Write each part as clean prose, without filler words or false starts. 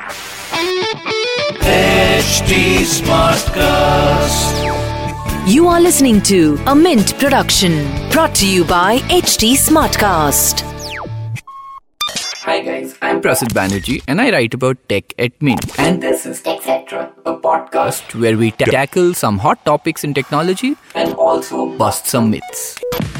HT Smartcast. You are listening to a Mint production brought to you by HT Smartcast. Hi guys, I'm Prasid Banerjee and I write about tech at Mint. And this is TechCetra, a podcast Where we tackle some hot topics in technology and also bust some myths.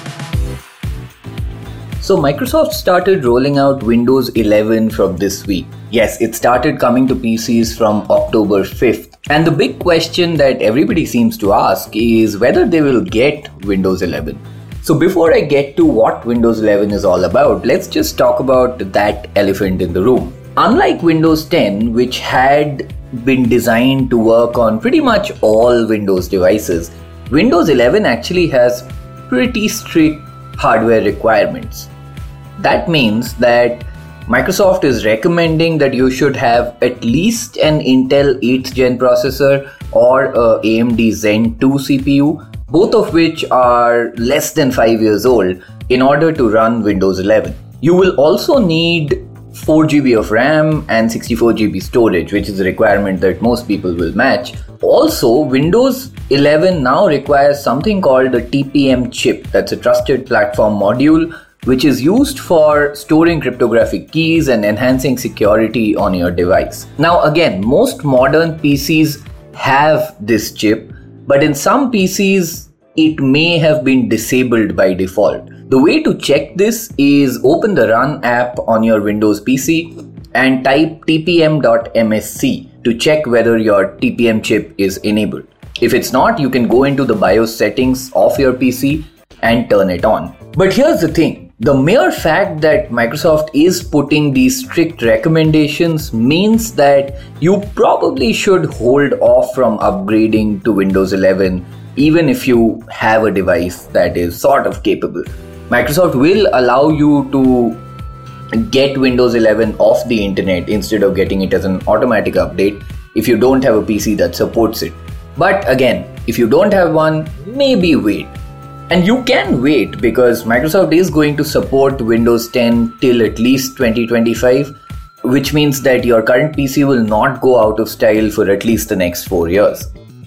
So Microsoft started rolling out Windows 11 from this week. Yes, it started coming to PCs from October 5th. And the big question that everybody seems to ask is whether they will get Windows 11. So before I get to what Windows 11 is all about, let's just talk about that elephant in the room. Unlike Windows 10, which had been designed to work on pretty much all Windows devices, Windows 11 actually has pretty strict hardware requirements. That means that Microsoft is recommending that you should have at least an Intel 8th gen processor or a AMD Zen 2 CPU, both of which are less than 5 years old, in order to run Windows 11. You will also need 4GB of RAM and 64GB storage, which is a requirement that most people will match. Also, Windows 11 now requires something called the TPM chip. That's a Trusted Platform Module, which is used for storing cryptographic keys and enhancing security on your device. Now again, most modern PCs have this chip, but in some PCs, it may have been disabled by default. The way to check this is open the Run app on your Windows PC and type tpm.msc to check whether your TPM chip is enabled. If it's not, you can go into the BIOS settings of your PC and turn it on. But here's the thing. The mere fact that Microsoft is putting these strict recommendations means that you probably should hold off from upgrading to Windows 11 even if you have a device that is sort of capable. Microsoft will allow you to get Windows 11 off the internet instead of getting it as an automatic update if you don't have a PC that supports it. But again, if you don't have one, maybe wait. And you can wait because Microsoft is going to support Windows 10 till at least 2025, which means that your current PC will not go out of style for at least the next 4 years.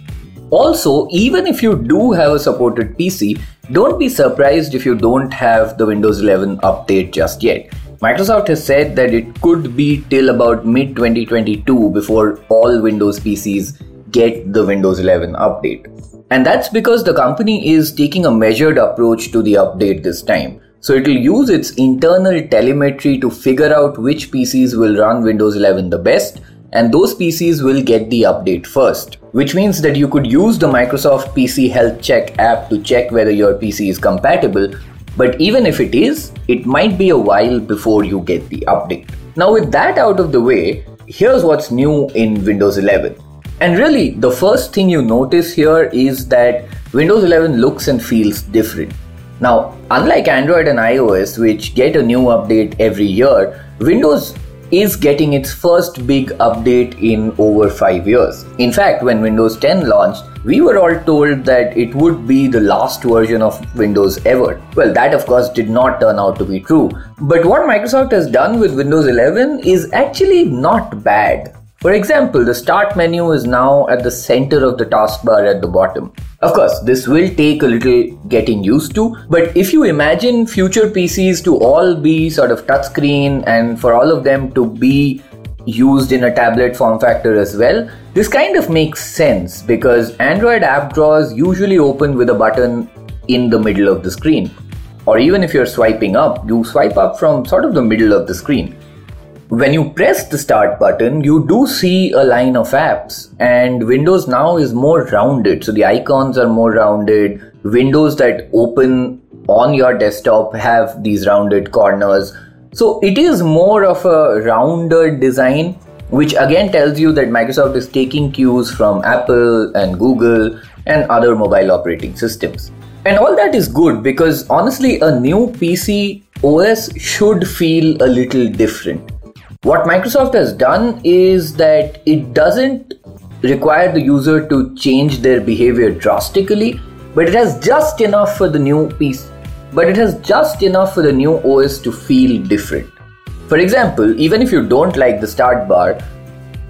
Also, even if you do have a supported PC, don't be surprised if you don't have the Windows 11 update just yet. Microsoft has said that it could be till about mid-2022 before all Windows PCs get the Windows 11 update. And that's because the company is taking a measured approach to the update this time. So it will use its internal telemetry to figure out which PCs will run Windows 11 the best, and those PCs will get the update first. Which means that you could use the Microsoft PC Health Check app to check whether your PC is compatible, but even if it is, it might be a while before you get the update. Now with that out of the way, here's what's new in Windows 11. And really, the first thing you notice here is that Windows 11 looks and feels different. Now, unlike Android and iOS, which get a new update every year, Windows is getting its first big update in over 5 years. In fact, when Windows 10 launched, we were all told that it would be the last version of Windows ever. Well, that of course did not turn out to be true. But what Microsoft has done with Windows 11 is actually not bad. For example, the Start menu is now at the center of the taskbar at the bottom. Of course, this will take a little getting used to, but if you imagine future PCs to all be sort of touchscreen and for all of them to be used in a tablet form factor as well, this kind of makes sense because Android app drawers usually open with a button in the middle of the screen. Or even if you're swiping up, you swipe up from sort of the middle of the screen. When you press the Start button, you do see a line of apps, and Windows now is more rounded. So the icons are more rounded. Windows that open on your desktop have these rounded corners. So it is more of a rounded design, which again tells you that Microsoft is taking cues from Apple and Google and other mobile operating systems. And all that is good because honestly, a new PC OS should feel a little different. What Microsoft has done is that it doesn't require the user to change their behavior drastically, but it has just enough for the new PC. But it has just enough for the new OS to feel different. For example, even if you don't like the start bar,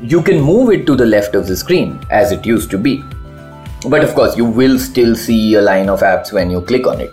you can move it to the left of the screen as it used to be. But of course, you will still see a line of apps when you click on it.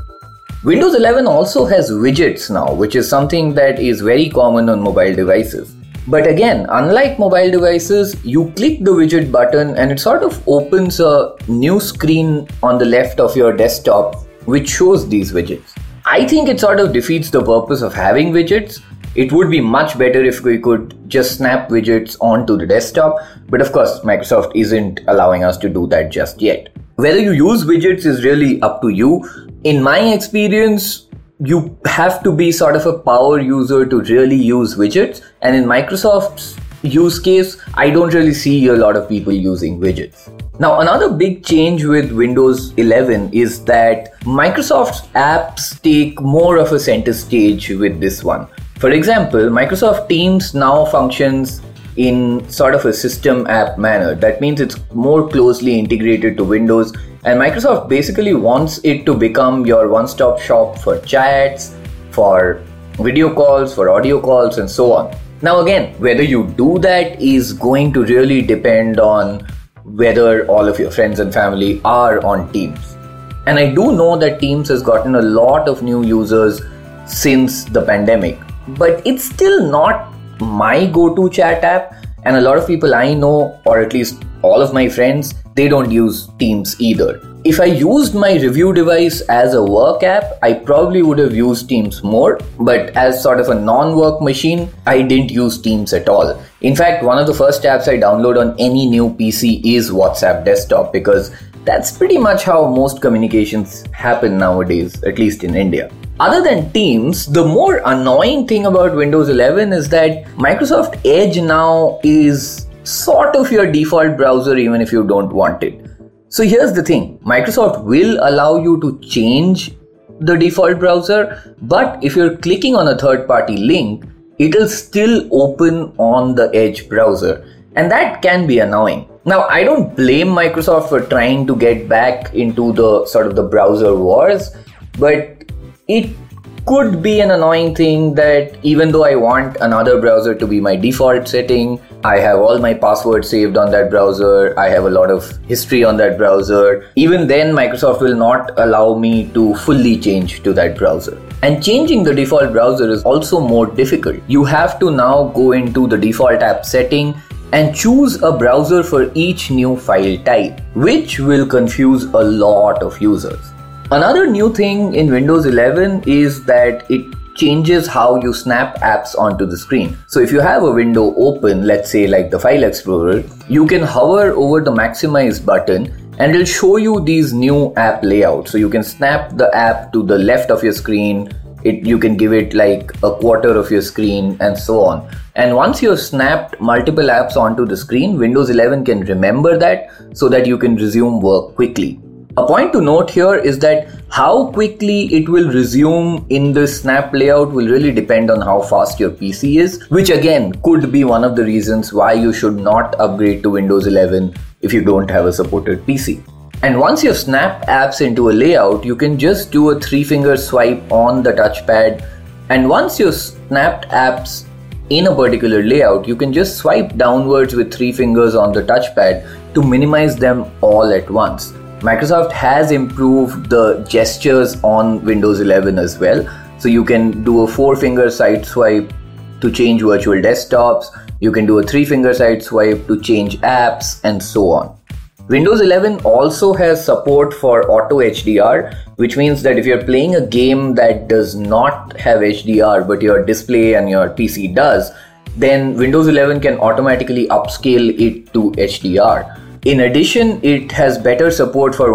Windows 11 also has widgets now, which is something that is very common on mobile devices. But again, unlike mobile devices, you click the widget button and it sort of opens a new screen on the left of your desktop which shows these widgets. I think it sort of defeats the purpose of having widgets. It would be much better if we could just snap widgets onto the desktop, but of course Microsoft isn't allowing us to do that just yet. Whether you use widgets is really up to you. In my experience, you have to be sort of a power user to really use widgets, and in Microsoft's use case, I don't really see a lot of people using widgets. Now, another big change with Windows 11 is that Microsoft's apps take more of a center stage with this one. For example, Microsoft Teams now functions in sort of a system app manner. That means it's more closely integrated to Windows, and Microsoft basically wants it to become your one-stop shop for chats, for video calls, for audio calls, and so on. Now again, whether you do that is going to really depend on whether all of your friends and family are on Teams. And I do know that Teams has gotten a lot of new users since the pandemic, but it's still not my go-to chat app, and a lot of people I know, or at least all of my friends, they don't use Teams either. If I used my review device as a work app, I probably would have used Teams more, but as sort of a non-work machine, I didn't use Teams at all. In fact, one of the first apps I download on any new PC is WhatsApp Desktop, because that's pretty much how most communications happen nowadays, at least in India. Other than Teams, the more annoying thing about Windows 11 is that Microsoft Edge now is sort of your default browser even if you don't want it. So here's the thing, Microsoft will allow you to change the default browser, but if you're clicking on a third-party link, it'll still open on the Edge browser, and that can be annoying. Now, I don't blame Microsoft for trying to get back into the sort of the browser wars, but it could be an annoying thing that even though I want another browser to be my default setting, I have all my passwords saved on that browser, I have a lot of history on that browser, even then Microsoft will not allow me to fully change to that browser. And changing the default browser is also more difficult. You have to now go into the default app setting and choose a browser for each new file type, which will confuse a lot of users. Another new thing in Windows 11 is that it changes how you snap apps onto the screen. So if you have a window open, let's say like the File Explorer, you can hover over the Maximize button and it'll show you these new app layouts. So you can snap the app to the left of your screen, you can give it like a quarter of your screen and so on. And once you've snapped multiple apps onto the screen, Windows 11 can remember that so that you can resume work quickly. A point to note here is that how quickly it will resume in the snap layout will really depend on how fast your PC is, which again could be one of the reasons why you should not upgrade to Windows 11 if you don't have a supported PC. And once you've snapped apps into a layout, you can just do a 3-finger swipe on the touchpad, and once you've snapped apps in a particular layout, you can just swipe downwards with 3 fingers on the touchpad to minimize them all at once. Microsoft has improved the gestures on Windows 11 as well. So you can do a 4-finger side swipe to change virtual desktops. You can do a 3-finger side swipe to change apps and so on. Windows 11 also has support for Auto HDR, which means that if you're playing a game that does not have HDR but your display and your PC does, then Windows 11 can automatically upscale it to HDR. In addition, it has better support for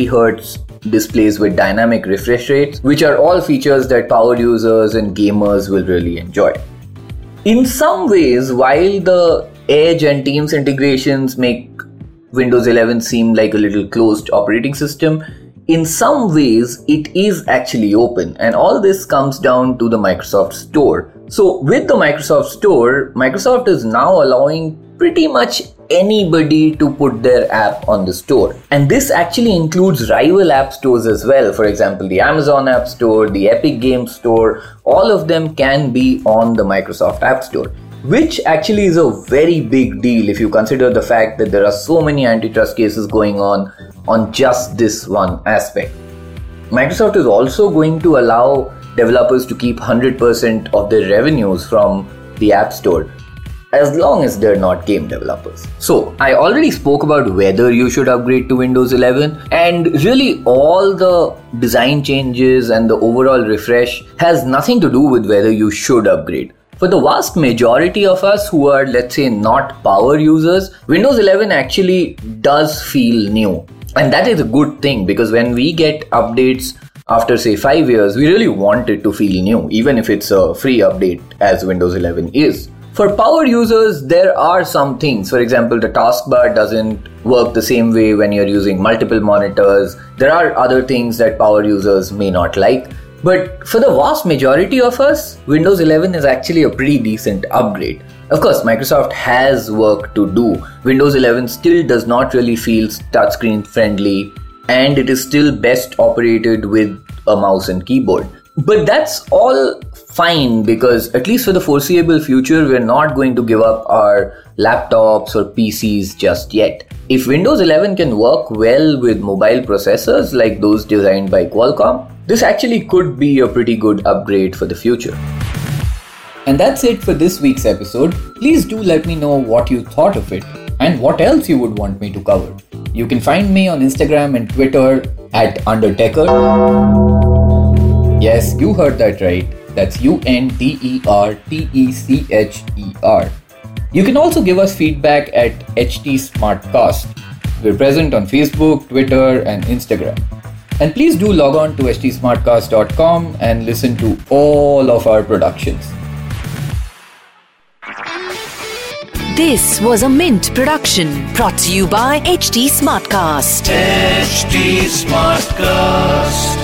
120Hz displays with dynamic refresh rates, which are all features that power users and gamers will really enjoy. In some ways, while the Edge and Teams integrations make Windows 11 seem like a little closed operating system, in some ways it is actually open, and all this comes down to the Microsoft Store. So with the Microsoft Store, Microsoft is now allowing pretty much anybody to put their app on the store. And this actually includes rival app stores as well. For example, the Amazon App Store, the Epic Games Store, all of them can be on the Microsoft App Store. which actually is a very big deal if you consider the fact that there are so many antitrust cases going on just this one aspect. Microsoft is also going to allow developers to keep 100% of their revenues from the App Store, as long as they're not game developers. So, I already spoke about whether you should upgrade to Windows 11, and really all the design changes and the overall refresh has nothing to do with whether you should upgrade. For the vast majority of us who are, let's say, not power users, Windows 11 actually does feel new. And that is a good thing, because when we get updates after say 5 years, we really want it to feel new, even if it's a free update as Windows 11 is. For power users, there are some things. For example, the taskbar doesn't work the same way when you're using multiple monitors. There are other things that power users may not like. But for the vast majority of us, Windows 11 is actually a pretty decent upgrade. Of course, Microsoft has work to do. Windows 11 still does not really feel touchscreen friendly, and it is still best operated with a mouse and keyboard. But that's all fine, because at least for the foreseeable future, we're not going to give up our laptops or PCs just yet. If Windows 11 can work well with mobile processors like those designed by Qualcomm, this actually could be a pretty good upgrade for the future. And that's it for this week's episode. Please do let me know what you thought of it and what else you would want me to cover. You can find me on Instagram and Twitter at Undertecher. Yes, you heard that right. That's UNDERTECHER. You can also give us feedback at HT Smartcast. We're present on Facebook, Twitter, and Instagram. And please do log on to htsmartcast.com and listen to all of our productions. This was a Mint production brought to you by HT Smartcast. HT Smartcast.